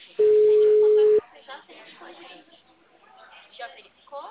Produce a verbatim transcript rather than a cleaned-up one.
gente, o contato você já tem com a gente. Já verificou?